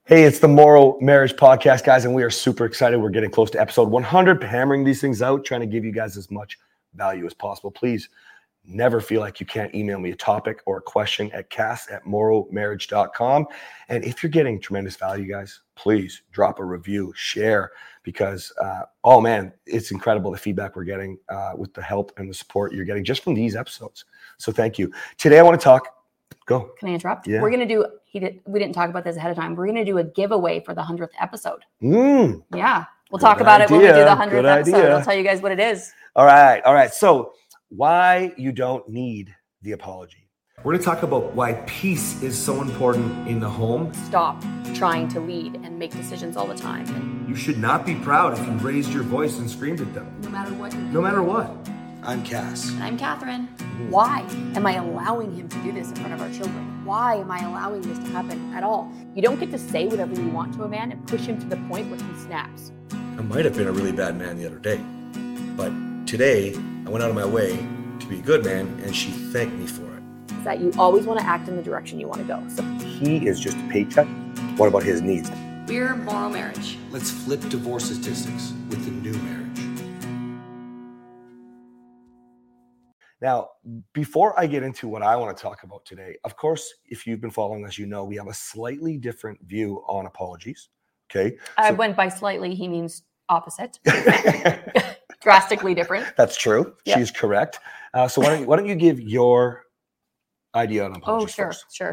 Hey, it's the Moral Marriage Podcast, guys, and we are super excited. We're getting close to episode 100, hammering these things out, trying to give you guys as much value as possible. Please never feel like you can't email me a topic or a question at cast@moralmarriage.com. And if you're getting tremendous value, guys, please drop a review, share, because, oh man, it's incredible the feedback we're getting with the help and the support you're getting just from these episodes. So thank you. Today, I want to talk. Go. Can I interrupt? Yeah. We're going to do, we didn't talk about this ahead of time. We're going to do a giveaway for the 100th episode. Yeah. We'll talk about it when we do the 100th episode. I'll tell you guys what it is. All right. So why you don't need the apology. We're going to talk about why peace is so important in the home. Stop trying to lead and make decisions all the time. And you should not be proud if you raised your voice and screamed at them. no matter what. No matter what. I'm Cass. And I'm Catherine. Why am I allowing him to do this in front of our children? Why am I allowing this to happen at all? You don't get to say whatever you want to a man and push him to the point where he snaps. I might have been a really bad man the other day, but today I went out of my way to be a good man, and she thanked me for it. Is that you always want to act in the direction you want to go. So He is just a paycheck. What about his needs? we're Moral Marriage. Let's flip divorce statistics with the new marriage. Now, before I get into what I want to talk about today, of course, if you've been following us, you know we have a slightly different view on apologies. Okay. I went by slightly, he means opposite. Drastically different. That's true. Yep. She's correct. So why don't you give your idea on apologies first? Sure.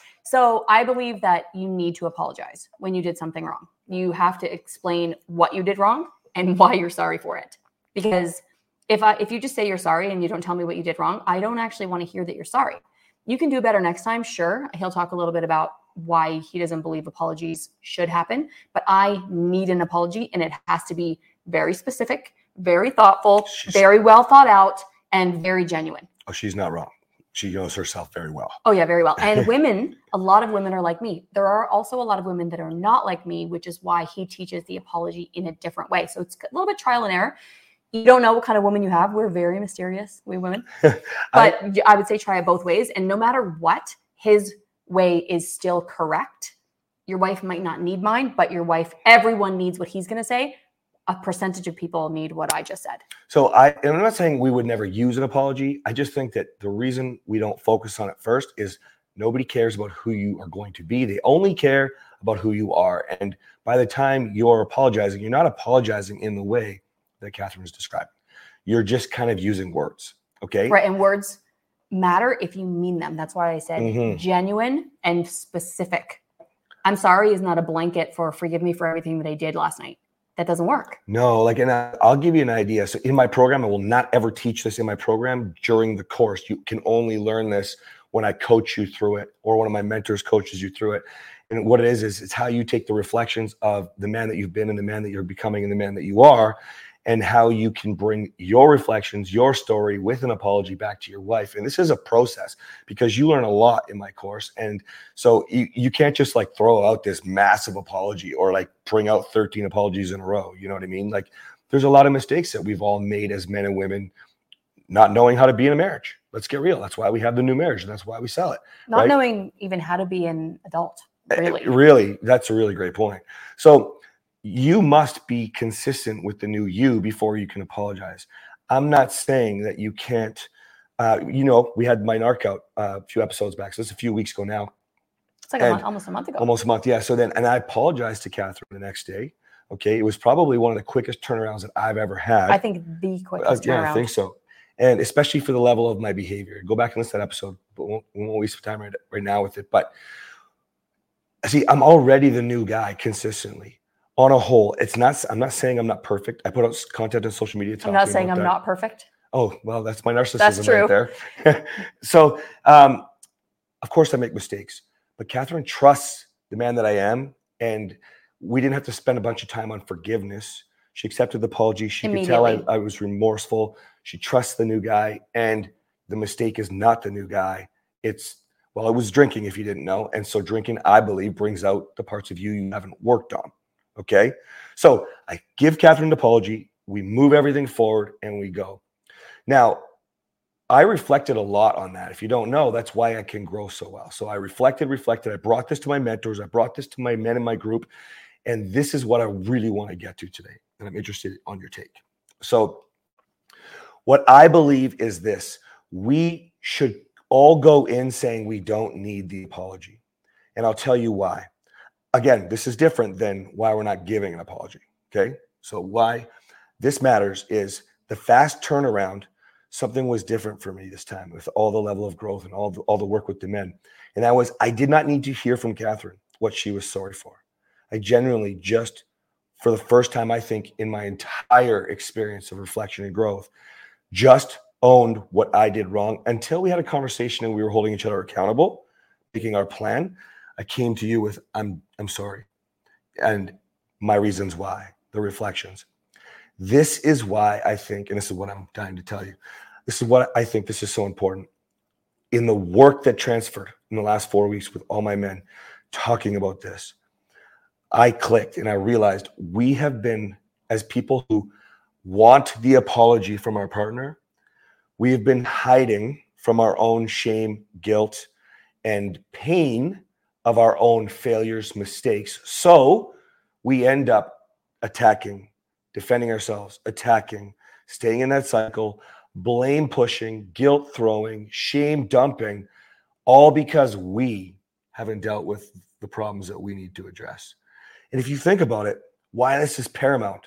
So I believe that you need to apologize when you did something wrong. You have to explain what you did wrong and why you're sorry for it. Because if you just say you're sorry and you don't tell me what you did wrong, I don't actually want to hear that you're sorry. You can do better next time. Sure. He'll talk a little bit about why he doesn't believe apologies should happen, but I need an apology, and it has to be very specific, very thoughtful, very well thought out, and very genuine. Oh, she's not wrong. She knows herself very well. Oh yeah, very well. And women, a lot of women are like me. There are also a lot of women that are not like me, which is why he teaches the apology in a different way. So it's a little bit trial and error. You don't know what kind of woman you have. We're very mysterious, we women. But I would say try it both ways. And no matter what, his way is still correct. Your wife might not need mine, but everyone needs what he's going to say. A percentage of people need what I just said. So I'm not saying we would never use an apology. I just think that the reason we don't focus on it first is nobody cares about who you are going to be. They only care about who you are. And by the time you're apologizing, you're not apologizing in the way that Catherine is describing. You're just kind of using words, okay? Right, and words matter if you mean them. That's why I said genuine and specific. I'm sorry is not a blanket for forgive me for everything that I did last night. That doesn't work. No, and I'll give you an idea. So in my program, I will not ever teach this in my program during the course. You can only learn this when I coach you through it, or one of my mentors coaches you through it. And what it is it's how you take the reflections of the man that you've been and the man that you're becoming and the man that you are, and how you can bring your reflections, your story with an apology back to your wife. And this is a process because you learn a lot in my course. And so you can't just like throw out this massive apology or like bring out 13 apologies in a row. You know what I mean? Like there's a lot of mistakes that we've all made as men and women, not knowing how to be in a marriage. Let's get real. That's why we have the new marriage. And that's why we sell it. Not knowing even how to be an adult. Really, that's a really great point. So you must be consistent with the new you before you can apologize. I'm not saying that you can't, we had my narc out a few episodes back. So it's a few weeks ago now. It's like almost a month ago. Almost a month, yeah. So then, and I apologized to Catherine the next day. Okay. It was probably one of the quickest turnarounds that I've ever had. I think the quickest turnaround. Yeah, I think so. And especially for the level of my behavior. Go back and listen to that episode, but we won't waste time right now with it. But see, I'm already the new guy consistently. On a whole, I'm not saying I'm not perfect. I put out content on social media. I'm not saying I'm not perfect. Oh, well, that's my narcissism that's true. right there. So, of course I make mistakes, but Catherine trusts the man that I am. And we didn't have to spend a bunch of time on forgiveness. She accepted the apology. She could tell I was remorseful. She trusts the new guy. And the mistake is not the new guy. I was drinking, if you didn't know. And so drinking, I believe, brings out the parts of you haven't worked on. Okay, so I give Catherine an apology. We move everything forward and we go. Now, I reflected a lot on that. If you don't know, that's why I can grow so well. So I reflected. I brought this to my mentors. I brought this to my men in my group. And this is what I really want to get to today. And I'm interested on your take. So what I believe is this: we should all go in saying we don't need the apology. And I'll tell you why. Again, this is different than why we're not giving an apology. Okay. So why this matters is the fast turnaround. Something was different for me this time with all the level of growth and all the work with the men. And that was, I did not need to hear from Catherine what she was sorry for. I genuinely just, for the first time, I think, in my entire experience of reflection and growth, just owned what I did wrong until we had a conversation and we were holding each other accountable, making our plan. I came to you with, I'm sorry. And my reasons why, the reflections. This is why I think, and this is what I'm dying to tell you, this is what I think this is so important. In the work that transferred in the last 4 weeks with all my men talking about this, I clicked and I realized we have been, as people who want the apology from our partner, we have been hiding from our own shame, guilt, and pain of our own failures, mistakes. So we end up attacking, defending ourselves, attacking, staying in that cycle, blame pushing, guilt throwing, shame dumping, all because we haven't dealt with the problems that we need to address. And if you think about it, why this is paramount,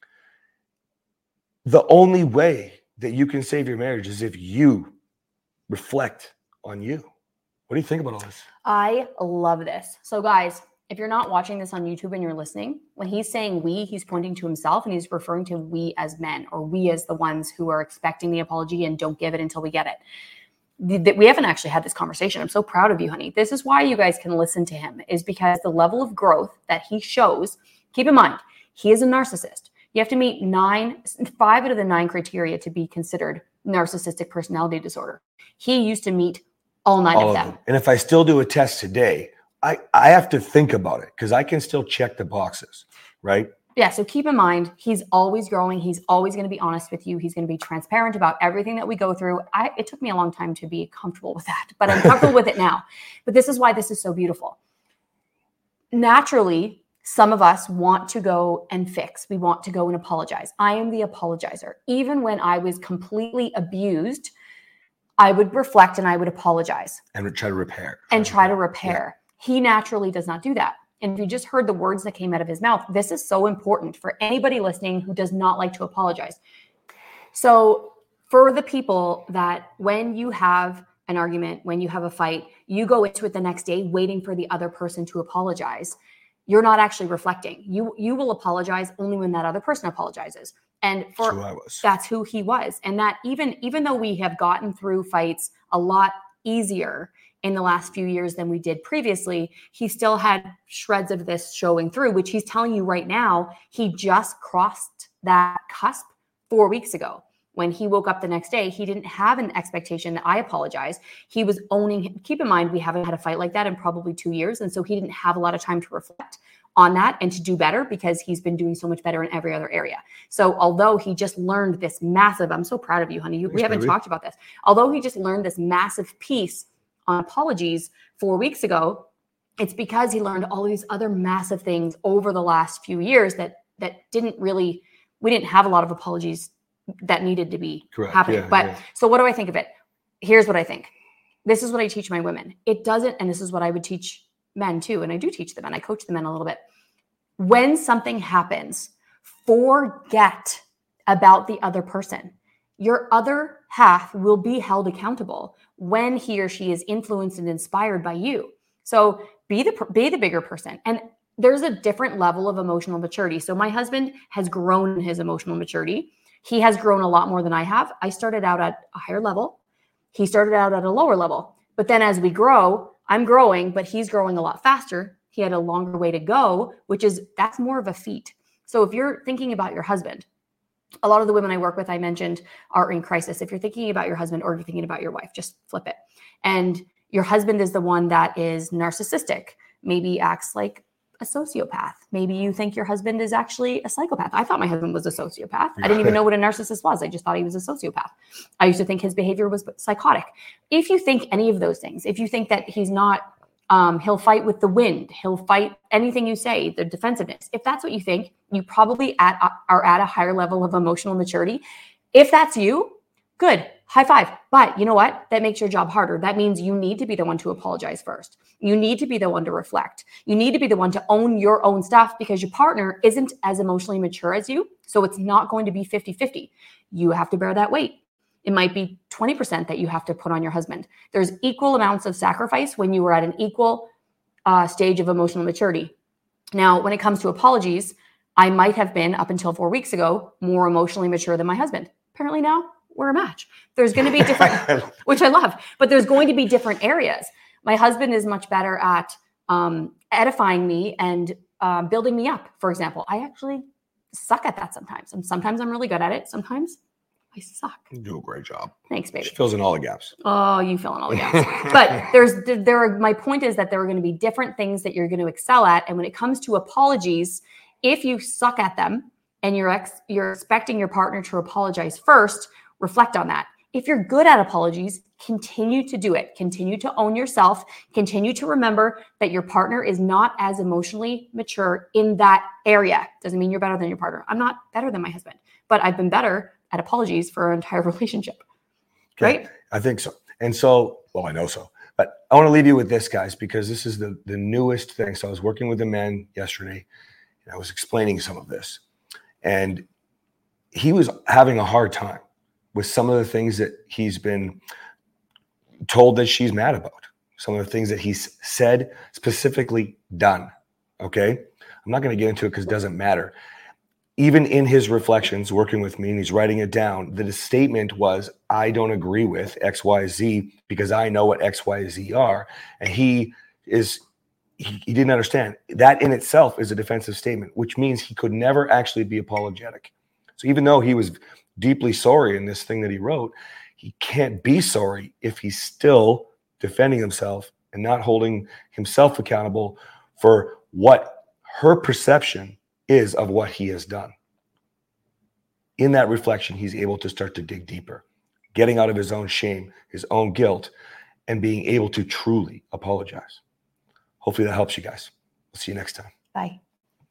the only way that you can save your marriage is if you reflect on you. What do you think about all this? I love this. So guys, if you're not watching this on YouTube and you're listening, when he's saying we, he's pointing to himself and he's referring to we as men, or we as the ones who are expecting the apology and don't give it until we get it. We haven't actually had this conversation. I'm so proud of you, honey. This is why you guys can listen to him, is because the level of growth that he shows, keep in mind, he is a narcissist. You have to meet 5 out of the 9 criteria to be considered narcissistic personality disorder. He used to meet all 9 of them. And if I still do a test today, I have to think about it because I can still check the boxes, right? Yeah, so keep in mind, he's always growing. He's always going to be honest with you. He's going to be transparent about everything that we go through. It took me a long time to be comfortable with that, but I'm comfortable with it now. But this is why this is so beautiful. Naturally, some of us want to go and fix. We want to go and apologize. I am the apologizer. Even when I was completely abused, I would reflect and I would apologize. And try to repair. Yeah. He naturally does not do that. And if you just heard the words that came out of his mouth, this is so important for anybody listening who does not like to apologize. So for the people that when you have an argument, when you have a fight, you go into it the next day waiting for the other person to apologize, you're not actually reflecting. You will apologize only when that other person apologizes. And that's who he was. And that even though we have gotten through fights a lot easier in the last few years than we did previously, he still had shreds of this showing through, which he's telling you right now, he just crossed that cusp 4 weeks ago. When he woke up the next day, he didn't have an expectation that I apologize. He was owning, keep in mind, we haven't had a fight like that in probably 2 years. And so he didn't have a lot of time to reflect on that and to do better because he's been doing so much better in every other area. So although he just learned this massive, I'm so proud of you, honey. We haven't talked about this. Although he just learned this massive piece on apologies 4 weeks ago, it's because he learned all these other massive things over the last few years that we didn't have a lot of apologies that needed to be happening. So what do I think of it? Here's what I think. This is what I teach my women. It doesn't, and this is what I would teach men too. And I do teach the men. I coach the men a little bit. When something happens, forget about the other person. Your other half will be held accountable when he or she is influenced and inspired by you. So be the bigger person. And there's a different level of emotional maturity. So my husband has grown in his emotional maturity. He has grown a lot more than I have. I started out at a higher level. He started out at a lower level. But then as we grow, I'm growing, but he's growing a lot faster. He had a longer way to go, that's more of a feat. So if you're thinking about your husband, a lot of the women I work with, I mentioned, are in crisis. If you're thinking about your husband or you're thinking about your wife, just flip it. And your husband is the one that is narcissistic, maybe acts like a sociopath. Maybe you think your husband is actually a psychopath. I thought my husband was a sociopath. I didn't even know what a narcissist was. I just thought he was a sociopath. I used to think his behavior was psychotic. If you think any of those things, if you think that he's not, he'll fight with the wind, he'll fight anything you say, the defensiveness. If that's what you think, you probably are at a higher level of emotional maturity. If that's you, good, high five. But you know what? That makes your job harder. That means you need to be the one to apologize first. You need to be the one to reflect. You need to be the one to own your own stuff because your partner isn't as emotionally mature as you. So it's not going to be 50-50. You have to bear that weight. It might be 20% that you have to put on your husband. There's equal amounts of sacrifice when you are at an equal stage of emotional maturity. Now, when it comes to apologies, I might have been, up until 4 weeks ago, more emotionally mature than my husband. Apparently now we're a match. There's going to be different, which I love, but there's going to be different areas. My husband is much better at edifying me and building me up, for example. I actually suck at that sometimes. And sometimes I'm really good at it. Sometimes I suck. You do a great job. Thanks, baby. She fills in all the gaps. Oh, you fill in all the gaps. But my point is that there are going to be different things that you're going to excel at. And when it comes to apologies, if you suck at them and you're expecting your partner to apologize first, reflect on that. If you're good at apologies, continue to do it. Continue to own yourself. Continue to remember that your partner is not as emotionally mature in that area. Doesn't mean you're better than your partner. I'm not better than my husband, but I've been better at apologies for our entire relationship. Okay. Right? I think so. And so, well, I know so. But I want to leave you with this, guys, because this is the newest thing. So I was working with a man yesterday, and I was explaining some of this. And he was having a hard time with some of the things that he's been told that she's mad about, some of the things that he's said, specifically done. Okay. I'm not going to get into it because it doesn't matter. Even in his reflections, working with me, and he's writing it down, the statement was, I don't agree with X, Y, Z because I know what X, Y, Z are. And he didn't understand. That in itself is a defensive statement, which means he could never actually be apologetic. So even though he was deeply sorry in this thing that he wrote, he can't be sorry if he's still defending himself and not holding himself accountable for what her perception is of what he has done. In that reflection, he's able to start to dig deeper, getting out of his own shame, his own guilt, and being able to truly apologize. Hopefully that helps you guys. We'll see you next time. Bye.